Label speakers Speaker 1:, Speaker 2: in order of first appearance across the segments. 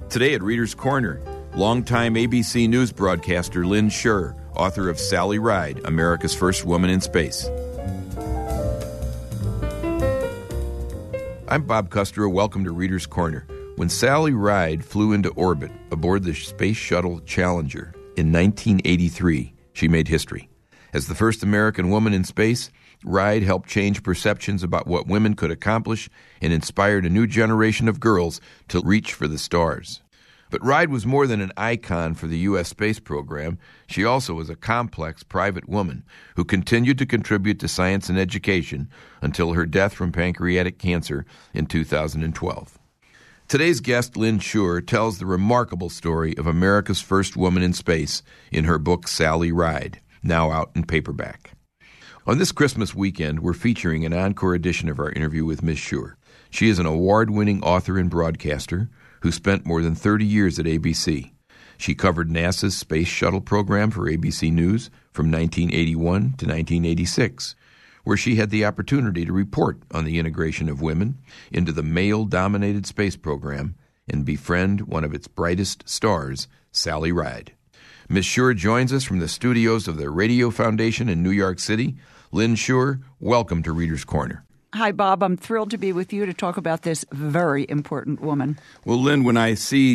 Speaker 1: Today at Reader's Corner, longtime ABC News broadcaster Lynn Sherr, author of Sally Ride, America's First Woman in Space. I'm Bob Custer. Welcome to Reader's Corner. When Sally Ride flew into orbit aboard the Space Shuttle Challenger in 1983, she made history. As the first American woman in space, Ride helped change perceptions about what women could accomplish and inspired a new generation of girls to reach for the stars. But Ride was more than an icon for the U.S. space program. She also was a complex private woman who continued to contribute to science and education until her death from pancreatic cancer in 2012. Today's guest, Lynn Sherr, tells the remarkable story of America's first woman in space in her book Sally Ride, now out in paperback. On this Christmas weekend, we're featuring an encore edition of our interview with Ms. Sherr. She is an award-winning author and broadcaster who spent more than 30 years at ABC. She covered NASA's Space Shuttle program for ABC News from 1981 to 1986, where she had the opportunity to report on the integration of women into the male-dominated space program and befriend one of its brightest stars, Sally Ride. Ms. Sherr joins us from the studios of the Radio Foundation in New York City. Lynn Sherr, welcome to Reader's Corner.
Speaker 2: Hi, Bob. I'm thrilled to be with you to talk about this very important woman.
Speaker 1: Well, Lynn, when I see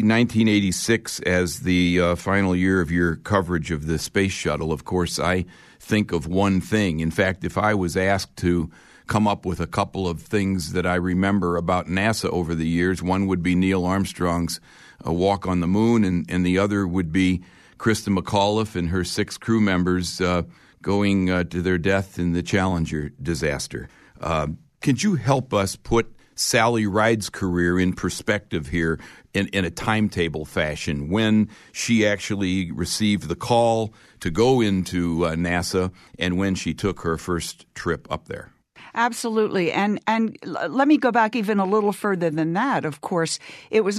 Speaker 1: 1986 as the final year of your coverage of the space shuttle, of course, I think of one thing. In fact, if I was asked to come up with a couple of things that I remember about NASA over the years, one would be Neil Armstrong's walk on the moon, and the other would be Christa McAuliffe and her 6 crew members going to their death in the Challenger disaster. Could you help us put Sally Ride's career in perspective here in a timetable fashion, when she actually received the call to go into NASA and when she took her first trip up there?
Speaker 2: Absolutely. And let me go back even a little further than that. Of course, it was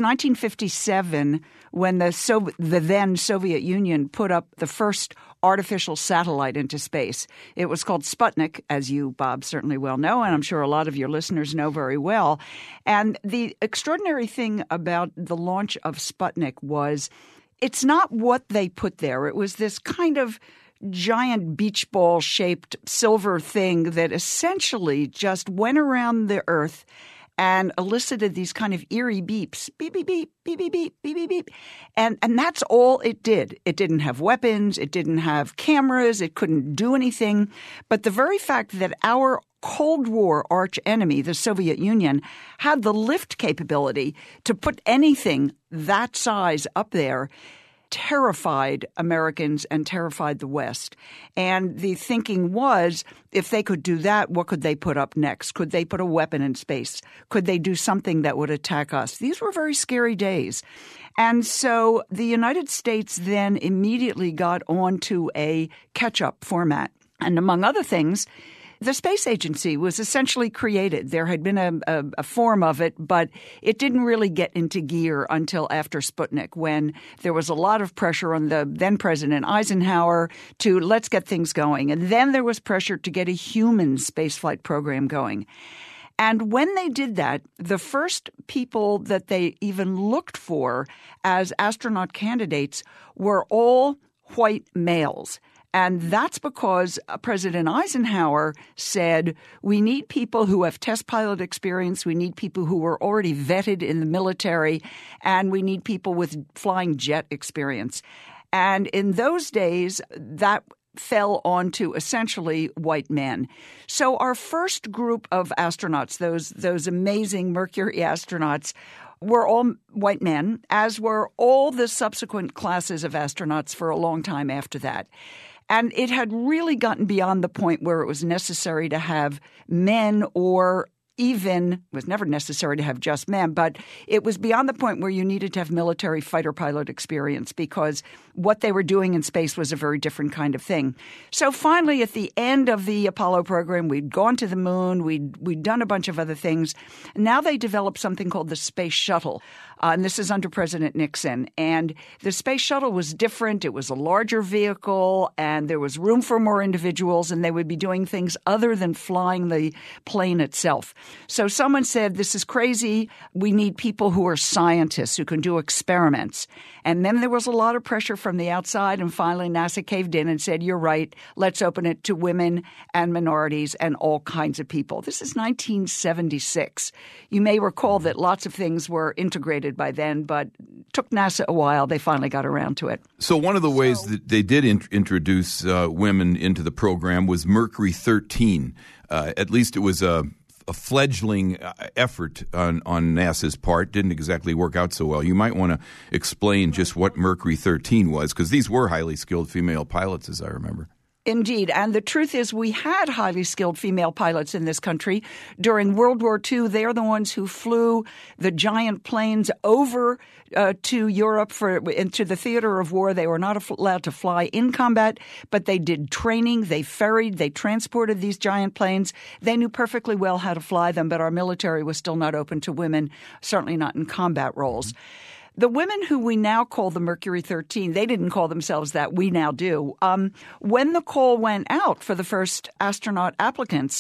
Speaker 2: 1957 when the then Soviet Union put up the first artificial satellite into space. It was called Sputnik, as you, Bob, certainly well know, and I'm sure a lot of your listeners know very well. And the extraordinary thing about the launch of Sputnik was it's not what they put there. It was this kind of giant beach ball shaped silver thing that essentially just went around the Earth and elicited these kind of eerie beeps, beep, beep, beep, beep, beep, beep, beep, beep, beep. And that's all it did. It didn't have weapons. It didn't have cameras. It couldn't do anything. But the very fact that our Cold War arch enemy, the Soviet Union, had the lift capability to put anything that size up there terrified Americans and terrified the West. And the thinking was, if they could do that, what could they put up next? Could they put a weapon in space? Could they do something that would attack us? These were very scary days. And so the United States then immediately got onto a catch-up format. And among other things, the space agency was essentially created. There had been a form of it, but it didn't really get into gear until after Sputnik, when there was a lot of pressure on the then President Eisenhower to let's get things going. And then there was pressure to get a human spaceflight program going. And when they did that, the first people that they even looked for as astronaut candidates were all white males. And that's because President Eisenhower said, we need people who have test pilot experience, we need people who were already vetted in the military, and we need people with flying jet experience. And in those days, that fell onto essentially white men. So our first group of astronauts, those amazing Mercury astronauts, were all white men, as were all the subsequent classes of astronauts for a long time after that. And it had really gotten beyond the point where it was necessary to have men, or even, it was never necessary to have just men, but it was beyond the point where you needed to have military fighter pilot experience, because what they were doing in space was a very different kind of thing. So finally, at the end of the Apollo program, we'd gone to the moon, we'd done a bunch of other things. Now they developed something called the Space Shuttle. And this is under President Nixon. And the Space Shuttle was different. It was a larger vehicle, and there was room for more individuals, and they would be doing things other than flying the plane itself. So someone said, this is crazy. We need people who are scientists, who can do experiments. And then there was a lot of pressure from the outside, and finally NASA caved in and said, you're right, let's open it to women and minorities and all kinds of people. This is 1976. You may recall that lots of things were integrated by then, but it took NASA a while. They finally got around to it.
Speaker 1: So one of the ways that they did introduce women into the program was Mercury 13. At least it was a fledgling effort on NASA's part. Didn't exactly work out so well. You might want to explain just what Mercury 13 was, because these were highly skilled female pilots, as I remember.
Speaker 2: Indeed. And the truth is we had highly skilled female pilots in this country. During World War II, they are the ones who flew the giant planes over to Europe into the theater of war. They were not allowed to fly in combat, but they did training. They ferried. They transported these giant planes. They knew perfectly well how to fly them, but our military was still not open to women, certainly not in combat roles. The women who we now call the Mercury 13, they didn't call themselves that. We now do. When the call went out for the first astronaut applicants,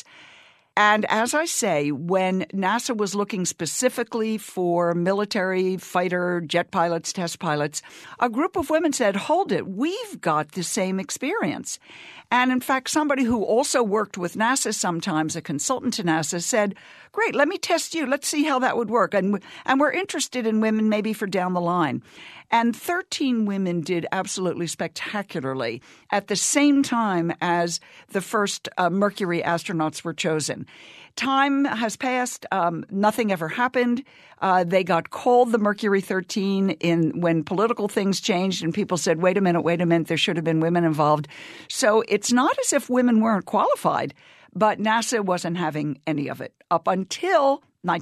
Speaker 2: and as I say, when NASA was looking specifically for military fighter jet pilots, test pilots, a group of women said, hold it, we've got the same experience. And in fact, somebody who also worked with NASA sometimes, a consultant to NASA, said, great, let me test you. Let's see how that would work. And we're interested in women maybe for down the line. And 13 women did absolutely spectacularly at the same time as the first Mercury astronauts were chosen. Time has passed. Nothing ever happened. They got called the Mercury 13 when political things changed and people said, wait a minute, there should have been women involved. So it's not as if women weren't qualified, but NASA wasn't having any of it up until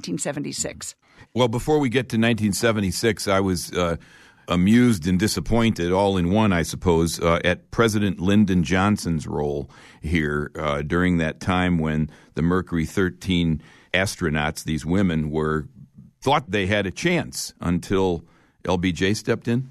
Speaker 2: 1976.
Speaker 1: Well, before we get to 1976, I was amused and disappointed all in one, I suppose, at President Lyndon Johnson's role here during that time when the Mercury 13 astronauts, these women, thought they had a chance until LBJ stepped in?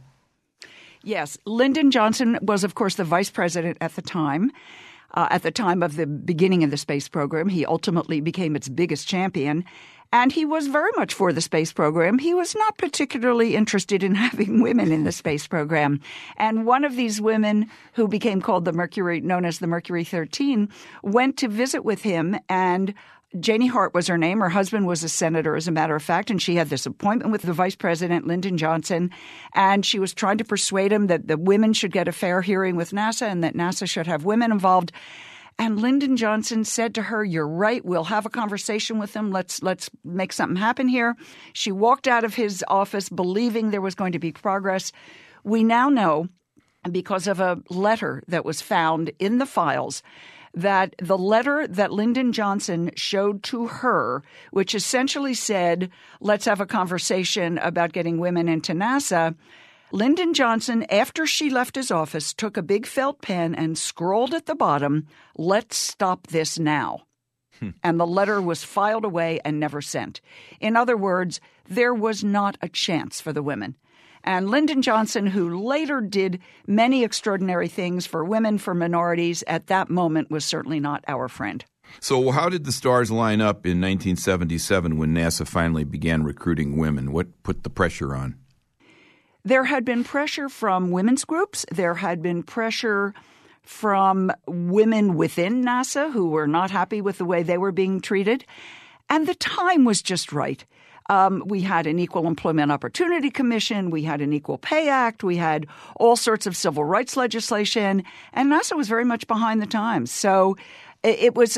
Speaker 2: Yes. Lyndon Johnson was, of course, the vice president at the time. At the time of the beginning of the space program, he ultimately became its biggest champion. And he was very much for the space program. He was not particularly interested in having women in the space program. And one of these women who became called known as the Mercury 13, went to visit with him, and Janie Hart was her name. Her husband was a senator, as a matter of fact, and she had this appointment with the vice president, Lyndon Johnson, and she was trying to persuade him that the women should get a fair hearing with NASA and that NASA should have women involved. And Lyndon Johnson said to her, you're right, we'll have a conversation with them. Let's make something happen here. She walked out of his office believing there was going to be progress. We now know, because of a letter that was found in the files, that the letter that Lyndon Johnson showed to her, which essentially said, let's have a conversation about getting women into NASA, Lyndon Johnson, after she left his office, took a big felt pen and scrawled at the bottom, let's stop this now. And the letter was filed away and never sent. In other words, there was not a chance for the women. And Lyndon Johnson, who later did many extraordinary things for women, for minorities, at that moment was certainly not our friend.
Speaker 1: So how did the stars line up in 1977 when NASA finally began recruiting women? What put the pressure on?
Speaker 2: There had been pressure from women's groups. There had been pressure from women within NASA who were not happy with the way they were being treated. And the time was just right. We had an Equal Employment Opportunity Commission. We had an Equal Pay Act. We had all sorts of civil rights legislation. And NASA was very much behind the times. So it was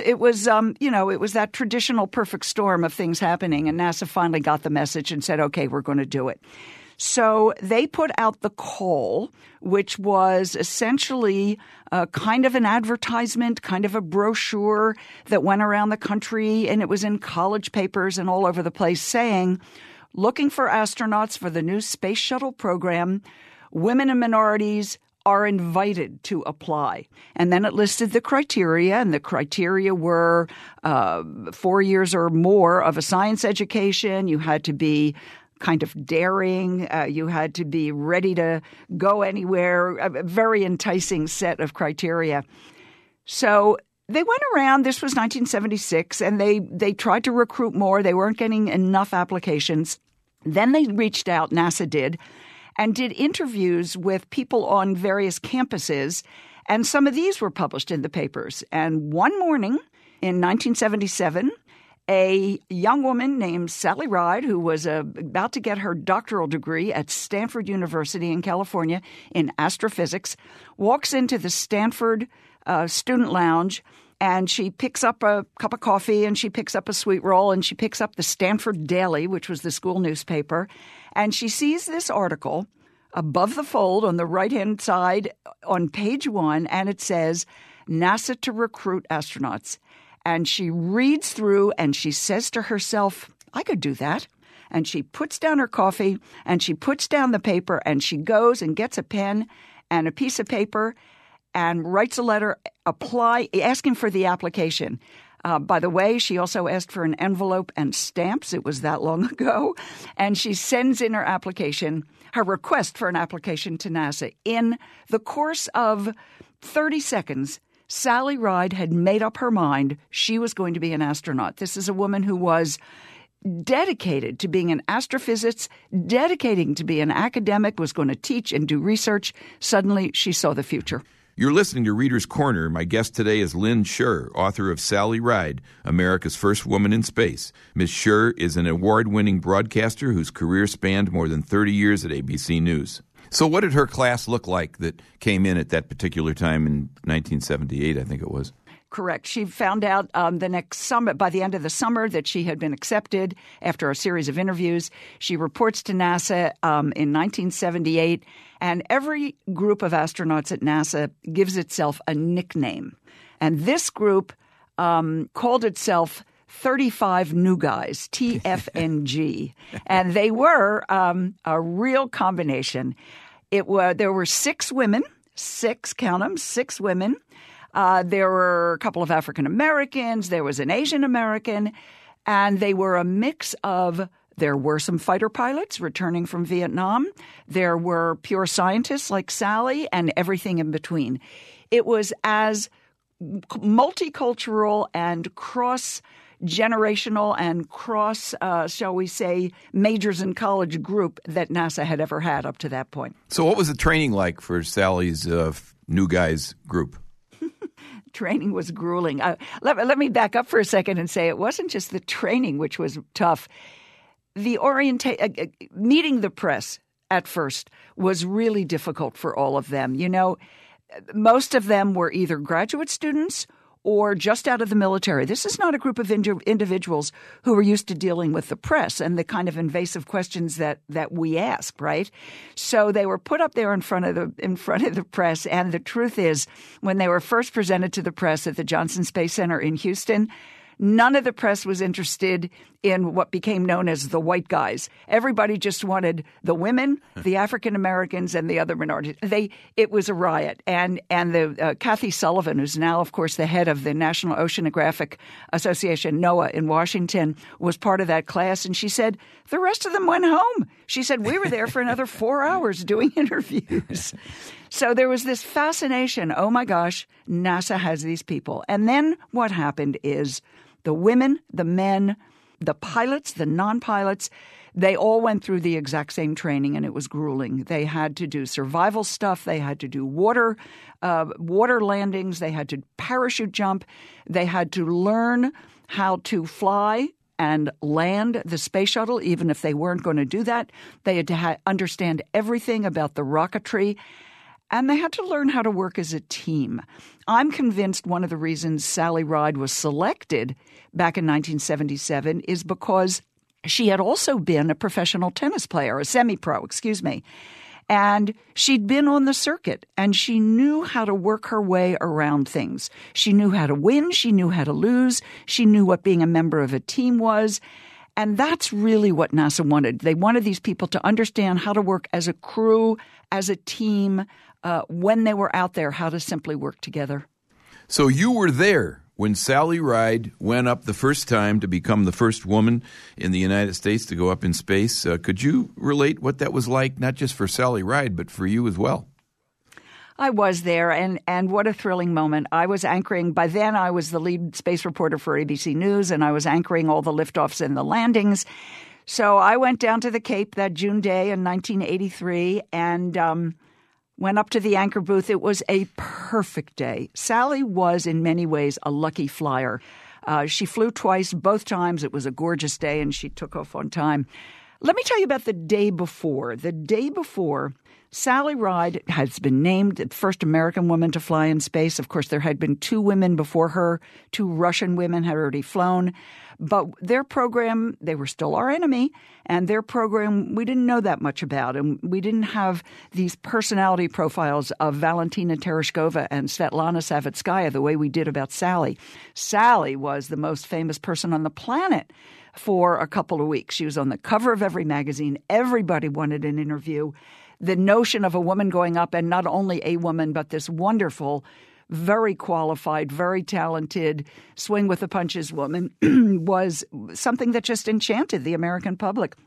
Speaker 2: that traditional perfect storm of things happening. And NASA finally got the message and said, okay, we're going to do it. So they put out the call, which was essentially kind of an advertisement, kind of a brochure that went around the country, and it was in college papers and all over the place saying, looking for astronauts for the new space shuttle program, women and minorities are invited to apply. And then it listed the criteria, and the criteria were 4 years or more of a science education. You had to be kind of daring. You had to be ready to go anywhere, a very enticing set of criteria. So they went around, this was 1976, and they tried to recruit more. They weren't getting enough applications. Then they reached out, NASA did, and did interviews with people on various campuses, and some of these were published in the papers. And one morning in 1977, a young woman named Sally Ride, who was about to get her doctoral degree at Stanford University in California in astrophysics, walks into the Stanford student lounge, and she picks up a cup of coffee, and she picks up a sweet roll, and she picks up the Stanford Daily, which was the school newspaper, and she sees this article above the fold on the right-hand side on page 1, and it says, NASA to recruit astronauts. And she reads through, and she says to herself, I could do that. And she puts down her coffee, and she puts down the paper, and she goes and gets a pen and a piece of paper and writes a letter asking for the application. By the way, she also asked for an envelope and stamps. It was that long ago. And she sends in her application, her request for an application to NASA. In the course of 30 seconds, Sally Ride had made up her mind she was going to be an astronaut. This is a woman who was dedicated to being an astrophysicist, dedicating to be an academic, was going to teach and do research. Suddenly, she saw the future.
Speaker 1: You're listening to Reader's Corner. My guest today is Lynn Sherr, author of Sally Ride, America's First Woman in Space. Ms. Sherr is an award-winning broadcaster whose career spanned more than 30 years at ABC News. So what did her class look like that came in at that particular time in 1978, I think it was?
Speaker 2: Correct. She found out the next summer, by the end of the summer, that she had been accepted after a series of interviews. She reports to NASA in 1978, and every group of astronauts at NASA gives itself a nickname. And this group called itself 35 New Guys, TFNG. And they were a real combination. There were 6 women, 6, count them, 6 women. There were a couple of African Americans. There was an Asian American. And they were a mix of, there were some fighter pilots returning from Vietnam. There were pure scientists like Sally and everything in between. It was as multicultural and cross-generational and cross, shall we say, majors in college group that NASA had ever had up to that point.
Speaker 1: So what was the training like for Sally's New Guys group?
Speaker 2: Training was grueling. Let me back up for a second and say it wasn't just the training which was tough. The meeting the press at first was really difficult for all of them. You know, most of them were either graduate students or just out of the military. This is not a group of individuals who were used to dealing with the press and the kind of invasive questions that we ask, right? So they were put up there in front of the press, and the truth is, when they were first presented to the press at the Johnson Space Center in Houston, none of the press was interested in what became known as the white guys. Everybody just wanted the women, the African Americans, and the other minorities. It was a riot. And the Kathy Sullivan, who's now, of course, the head of the National Oceanographic Association, NOAA, in Washington, was part of that class. And she said, the rest of them went home. She said, we were there for another 4 hours doing interviews. So there was this fascination. Oh, my gosh, NASA has these people. And then what happened is the women, the men, the pilots, the non-pilots, they all went through the exact same training, and it was grueling. They had to do survival stuff. They had to do water landings. They had to parachute jump. They had to learn how to fly and land the space shuttle, even if they weren't going to do that. They had to understand everything about the rocketry. And they had to learn how to work as a team. I'm convinced one of the reasons Sally Ride was selected back in 1977 is because she had also been a professional tennis player, a semi-pro, and she'd been on the circuit, and she knew how to work her way around things. She knew how to win. She knew how to lose. She knew what being a member of a team was. And that's really what NASA wanted. They wanted these people to understand how to work as a crew, as a team, when they were out there, how to simply work together.
Speaker 1: So you were there when Sally Ride went up the first time to become the first woman in the United States to go up in space. Could you relate what that was like, not just for Sally Ride, but for you as well?
Speaker 2: I was there, and what a thrilling moment. I was anchoring. By then, I was the lead space reporter for ABC News, and I was anchoring all the liftoffs and the landings. So I went down to the Cape that June day in 1983 and went up to the anchor booth. It was a perfect day. Sally was, in many ways, a lucky flyer. She flew twice. Both times it was a gorgeous day, and she took off on time. Let me tell you about the day before. The day before, Sally Ride has been named the first American woman to fly in space. Of course, there had been 2 women before her. 2 Russian women had already flown. But their program, they were still our enemy, and their program we didn't know that much about. And we didn't have these personality profiles of Valentina Tereshkova and Svetlana Savitskaya the way we did about Sally. Sally was the most famous person on the planet for a couple of weeks. She was on the cover of every magazine. Everybody wanted an interview. The notion of a woman going up, and not only a woman, but this wonderful, very qualified, very talented, swing with the punches woman was something that just enchanted the American public.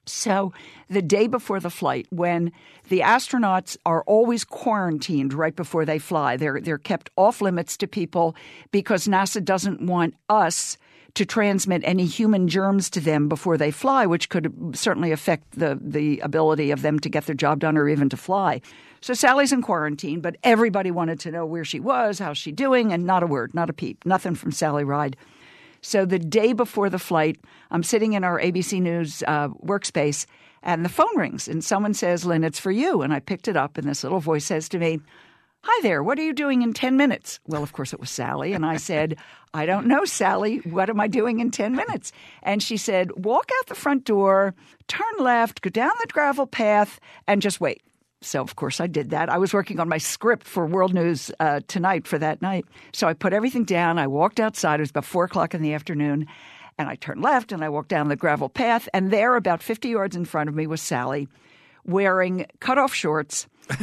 Speaker 2: So the day before the flight, when the astronauts are always quarantined right before they fly, they're kept off limits to people because NASA doesn't want us to transmit any human germs to them before they fly, which could certainly affect the ability of them to get their job done or even to fly. So Sally's in quarantine, but everybody wanted to know where she was, how's she doing, and not a word, not a peep, nothing from Sally Ride. So the day before the flight, I'm sitting in our ABC News workspace, and the phone rings, and someone says, "Lynn, it's for you." And I picked it up, and this little voice says to me, "Hi there, what are you doing in 10 minutes? Well, of course, it was Sally. And I said, "I don't know, Sally. What am I doing in 10 minutes? And she said, "Walk out the front door, turn left, go down the gravel path, and just wait." So, of course, I did that. I was working on my script for World News Tonight for that night. So I put everything down. I walked outside. It was about 4 o'clock in the afternoon. And I turned left, and I walked down the gravel path. And there, about 50 yards in front of me, was Sally wearing cutoff shorts,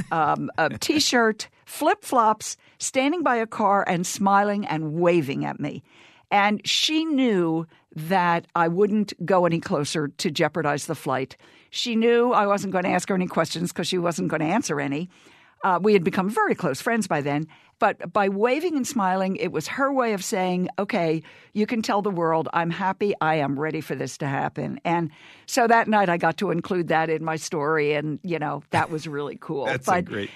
Speaker 2: a T-shirt, flip-flops, standing by a car and smiling and waving at me. And she knew that I wouldn't go any closer to jeopardize the flight. She knew I wasn't going to ask her any questions because she wasn't going to answer any. We had become very close friends by then. But by waving and smiling, it was her way of saying, okay, you can tell the world I'm happy. I am ready for this to happen. And so that night I got to include that in my story. And, that was really cool.
Speaker 1: That's great.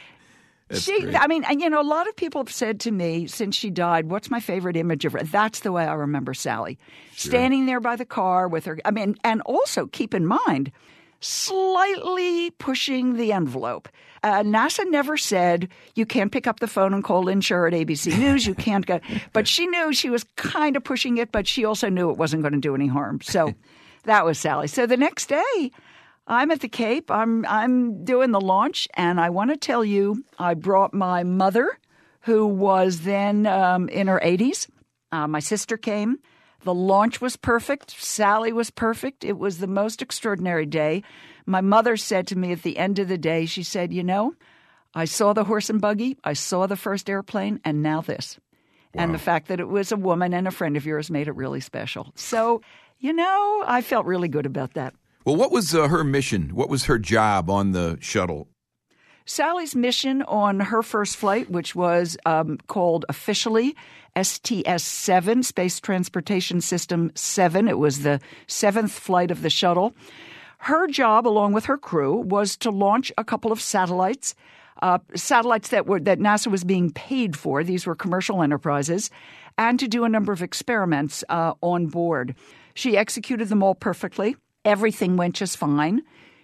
Speaker 2: I mean, a lot of people have said to me since she died, what's my favorite image of her? That's the way I remember Sally. Sure. Standing there by the car with her. I mean, and also keep in mind, slightly pushing the envelope. NASA never said you can't pick up the phone and call Lynn Sherr at ABC News. You can't go. But she knew she was kind of pushing it, but she also knew it wasn't going to do any harm. So that was Sally. So the next day, I'm at the Cape. I'm doing the launch, and I want to tell you, I brought my mother, who was then in her 80s. My sister came. The launch was perfect. Sally was perfect. It was the most extraordinary day. My mother said to me at the end of the day, she said, I saw the horse and buggy, I saw the first airplane, and now this. Wow. And the fact that it was a woman and a friend of yours made it really special. So, I felt really good about that.
Speaker 1: Well, what was her mission? What was her job on the shuttle?
Speaker 2: Sally's mission on her first flight, which was called officially STS-7, Space Transportation System 7. It was the 7th flight of the shuttle. Her job, along with her crew, was to launch a couple of satellites that NASA was being paid for. These were commercial enterprises, and to do a number of experiments on board. She executed them all perfectly. Everything went just fine.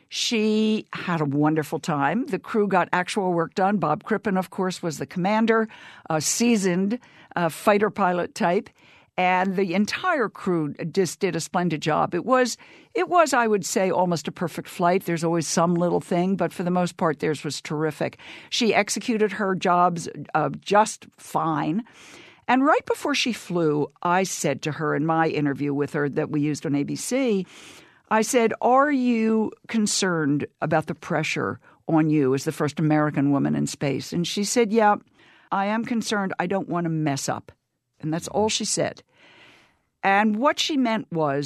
Speaker 2: She had a wonderful time. The crew got actual work done. Bob Crippen, of course, was the commander, a seasoned fighter pilot type. And the entire crew just did a splendid job. It was, I would say, almost a perfect flight. There's always some little thing, but for the most part, theirs was terrific. She executed her jobs just fine. And right before she flew, I said to her in my interview with her that we used on ABC, I said, are you concerned about the pressure on you as the first American woman in space? And she said, yeah, I am concerned. I don't want to mess up. And that's all she said. And what she meant was,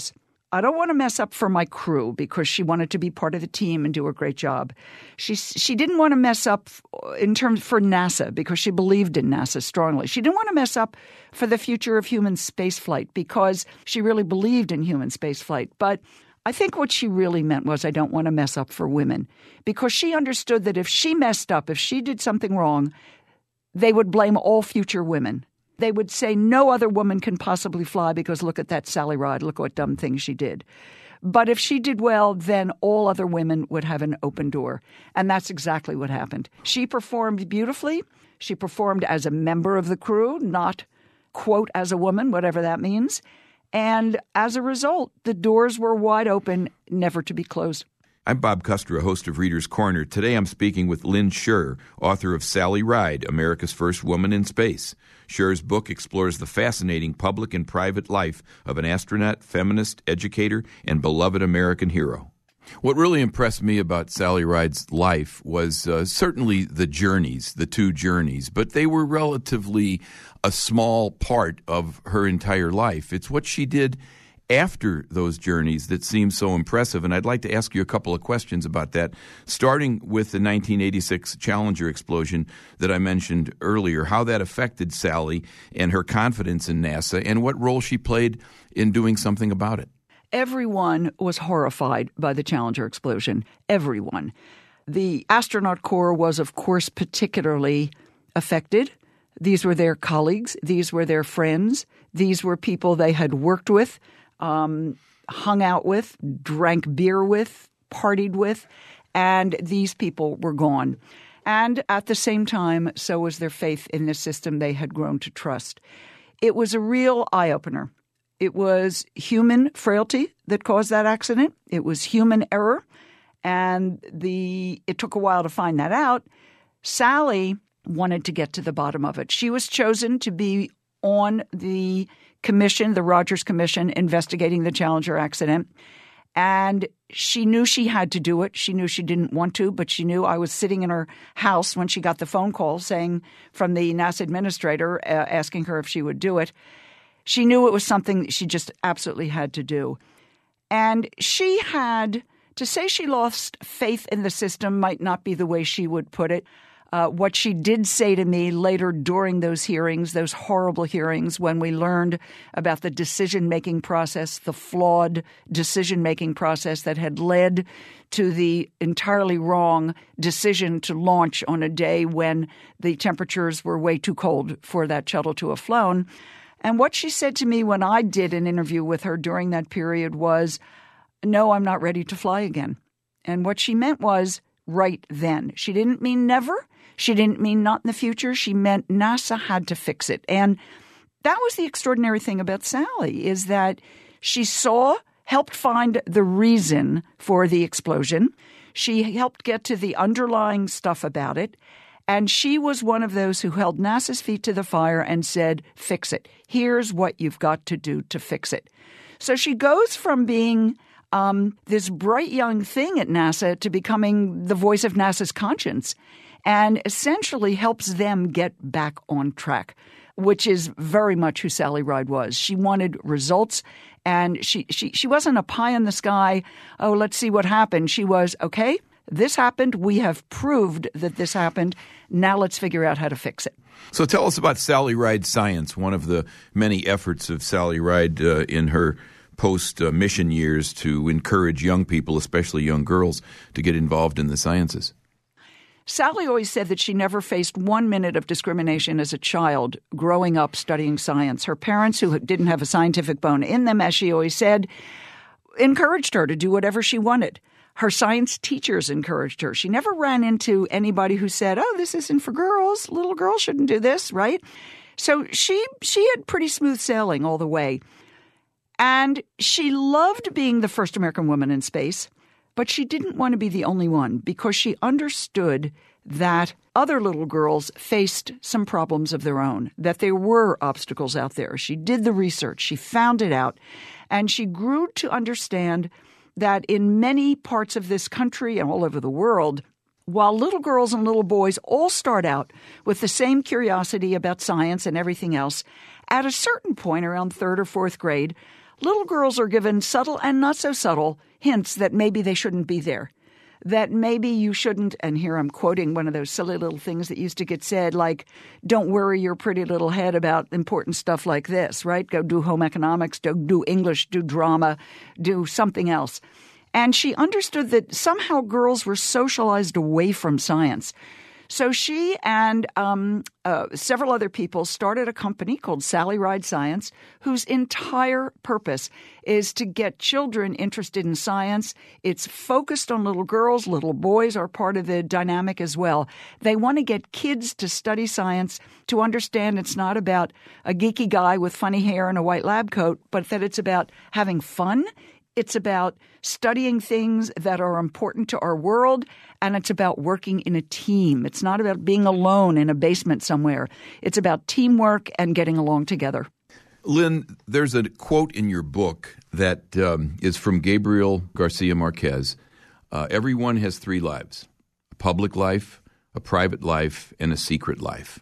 Speaker 2: I don't want to mess up for my crew, because she wanted to be part of the team and do a great job. She didn't want to mess up in terms for NASA, because she believed in NASA strongly. She didn't want to mess up for the future of human spaceflight, because she really believed in human spaceflight. But I think what she really meant was, I don't want to mess up for women, because she understood that if she messed up, if she did something wrong, they would blame all future women. They would say no other woman can possibly fly because look at that Sally Ride, look what dumb things she did. But if she did well, then all other women would have an open door. And that's exactly what happened. She performed beautifully. She performed as a member of the crew, not, quote, as a woman, whatever that means. And as a result, the doors were wide open, never to be closed.
Speaker 1: I'm Bob Custer, a host of Reader's Corner. Today I'm speaking with Lynn Sherr, author of Sally Ride, America's First Woman in Space. Sherr's book explores the fascinating public and private life of an astronaut, feminist, educator, and beloved American hero. What really impressed me about Sally Ride's life was certainly the journeys, the two journeys, but they were relatively a small part of her entire life. It's what she did after those journeys that seems so impressive, and I'd like to ask you a couple of questions about that, starting with the 1986 Challenger explosion that I mentioned earlier, how that affected Sally and her confidence in NASA, and what role she played in doing something about it.
Speaker 2: Everyone was horrified by the Challenger explosion. Everyone. The astronaut corps was, of course, particularly affected. These were their colleagues. These were their friends. These were people they had worked with, hung out with, drank beer with, partied with, and these people were gone. And at the same time, so was their faith in the system they had grown to trust. It was a real eye-opener. It was human frailty that caused that accident. It was human error, and it took a while to find that out. Sally wanted to get to the bottom of it. She was chosen to be on the commission, the Rogers Commission, investigating the Challenger accident. And she knew she had to do it. She knew she didn't want to, but she knew. I was sitting in her house when she got the phone call saying from the NASA administrator asking her if she would do it. She knew it was something she just absolutely had to do. And she had to say she lost faith in the system might not be the way she would put it. What she did say to me later during those hearings, those horrible hearings, when we learned about the decision-making process, the flawed decision-making process that had led to the entirely wrong decision to launch on a day when the temperatures were way too cold for that shuttle to have flown. And what she said to me when I did an interview with her during that period was, no, I'm not ready to fly again. And what she meant was right then. She didn't mean never. She didn't mean not in the future. She meant NASA had to fix it. And that was the extraordinary thing about Sally, is that she helped find the reason for the explosion. She helped get to the underlying stuff about it. And she was one of those who held NASA's feet to the fire and said, fix it. Here's what you've got to do to fix it. So she goes from being this bright young thing at NASA to becoming the voice of NASA's conscience, and essentially helps them get back on track, which is very much who Sally Ride was. She wanted results, and she wasn't a pie in the sky, oh, let's see what happened. She was, okay, this happened. We have proved that this happened. Now let's figure out how to fix it.
Speaker 1: So tell us about Sally Ride Science, one of the many efforts of Sally Ride in her post-mission years to encourage young people, especially young girls, to get involved in the sciences.
Speaker 2: Sally always said that she never faced 1 minute of discrimination as a child growing up studying science. Her parents, who didn't have a scientific bone in them, as she always said, encouraged her to do whatever she wanted. Her science teachers encouraged her. She never ran into anybody who said, oh, this isn't for girls. Little girls shouldn't do this, right? So she had pretty smooth sailing all the way. And she loved being the first American woman in space, but she didn't want to be the only one because she understood that other little girls faced some problems of their own, that there were obstacles out there. She did the research. She found it out. And she grew to understand that in many parts of this country and all over the world, while little girls and little boys all start out with the same curiosity about science and everything else, at a certain point around third or fourth grade, little girls are given subtle and not so subtle hints that maybe they shouldn't be there. That maybe you shouldn't, and here I'm quoting one of those silly little things that used to get said, like, don't worry your pretty little head about important stuff like this, right? Go do home economics, do English, do drama, do something else. And she understood that somehow girls were socialized away from science. So she and several other people started a company called Sally Ride Science, whose entire purpose is to get children interested in science. It's focused on little girls. Little boys are part of the dynamic as well. They want to get kids to study science, to understand it's not about a geeky guy with funny hair and a white lab coat, but that it's about having fun. It's about studying things that are important to our world, and it's about working in a team. It's not about being alone in a basement somewhere. It's about teamwork and getting along together.
Speaker 1: Lynn, there's a quote in your book that is from Gabriel Garcia Marquez. Everyone has three lives: a public life, a private life, and a secret life.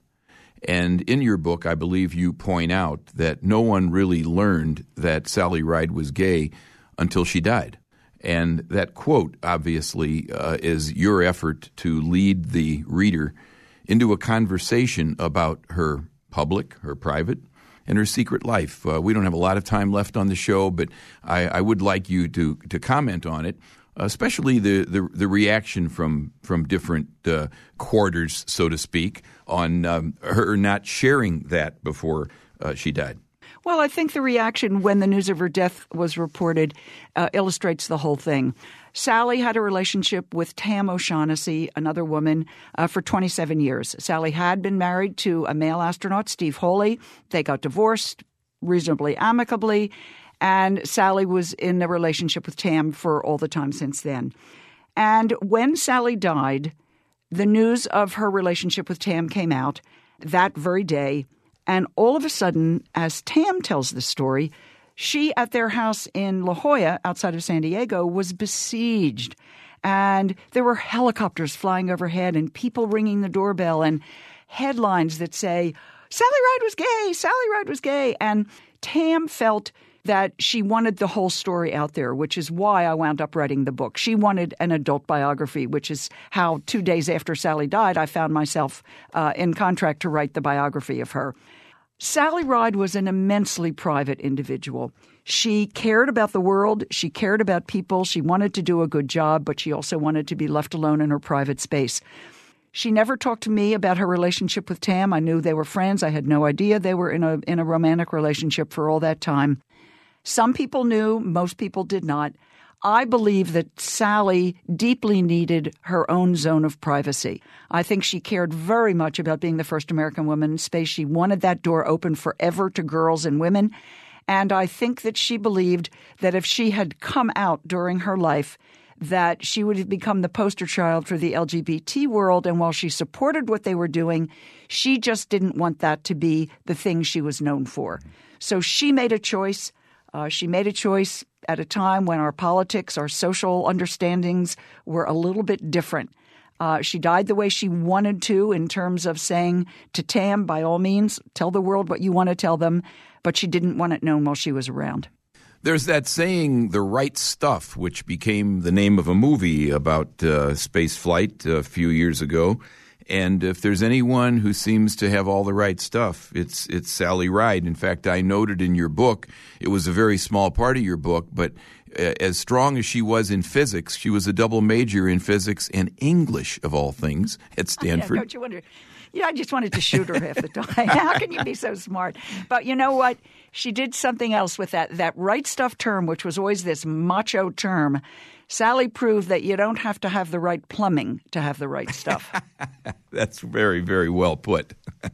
Speaker 1: And in your book, I believe you point out that no one really learned that Sally Ride was gay until she died. And that quote, obviously, is your effort to lead the reader into a conversation about her public, her private, and her secret life. We don't have a lot of time left on the show, but I would like you to comment on it, especially the reaction from different quarters, so to speak, on her not sharing that before she died.
Speaker 2: Well, I think the reaction when the news of her death was reported illustrates the whole thing. Sally had a relationship with Tam O'Shaughnessy, another woman, for 27 years. Sally had been married to a male astronaut, Steve Hawley. They got divorced reasonably amicably, and Sally was in a relationship with Tam for all the time since then. And when Sally died, the news of her relationship with Tam came out that very day. And all of a sudden, as Tam tells the story, she at their house in La Jolla, outside of San Diego, was besieged. And there were helicopters flying overhead and people ringing the doorbell and headlines that say, Sally Ride was gay, Sally Ride was gay. And Tam felt that she wanted the whole story out there, which is why I wound up writing the book. She wanted an adult biography, which is how 2 days after Sally died, I found myself in contract to write the biography of her. Sally Ride was an immensely private individual. She cared about the world. She cared about people. She wanted to do a good job, but she also wanted to be left alone in her private space. She never talked to me about her relationship with Tam. I knew they were friends. I had no idea they were in a romantic relationship for all that time. Some people knew. Most people did not. I believe that Sally deeply needed her own zone of privacy. I think she cared very much about being the first American woman in space. She wanted that door open forever to girls and women. And I think that she believed that if she had come out during her life, that she would have become the poster child for the LGBT world. And while she supported what they were doing, she just didn't want that to be the thing she was known for. So she made a choice. She made a choice at a time when our politics, our social understandings were a little bit different. She died the way she wanted to in terms of saying to Tam, by all means, tell the world what you want to tell them, but she didn't want it known while she was around.
Speaker 1: There's that saying, the right stuff, which became the name of a movie about space flight a few years ago. And if there's anyone who seems to have all the right stuff, it's Sally Ride. In fact, I noted in your book, it was a very small part of your book, but as strong as she was in physics, she was a double major in physics and English, of all things, at Stanford.
Speaker 2: Yeah, don't you wonder? Yeah, I just wanted to shoot her half the time. How can you be so smart? But you know what? She did something else with that right stuff term, which was always this macho term. Sally proved that you don't have to have the right plumbing to have the right stuff.
Speaker 1: That's very, very well put.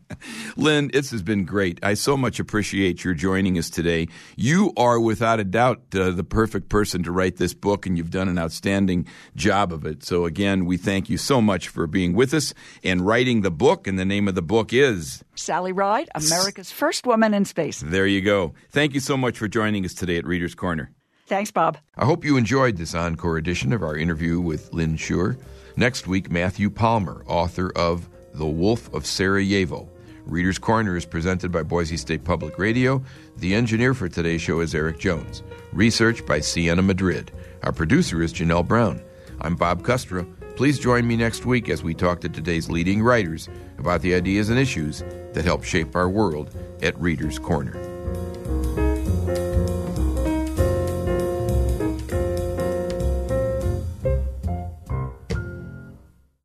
Speaker 1: Lynn, this has been great. I so much appreciate your joining us today. You are, without a doubt, the perfect person to write this book, and you've done an outstanding job of it. So, again, we thank you so much for being with us and writing the book, and the name of the book is
Speaker 2: Sally Ride, America's First Woman in Space.
Speaker 1: There you go. Thank you so much for joining us today at Reader's Corner.
Speaker 2: Thanks, Bob.
Speaker 1: I hope you enjoyed this encore edition of our interview with Lynn Shure. Next week, Matthew Palmer, author of The Wolf of Sarajevo, Reader's Corner is presented by Boise State Public Radio. The engineer for today's show is Eric Jones. Research by Sienna Madrid. Our producer is Janelle Brown. I'm Bob Custra. Please join me next week as we talk to today's leading writers about the ideas and issues that help shape our world at Reader's Corner.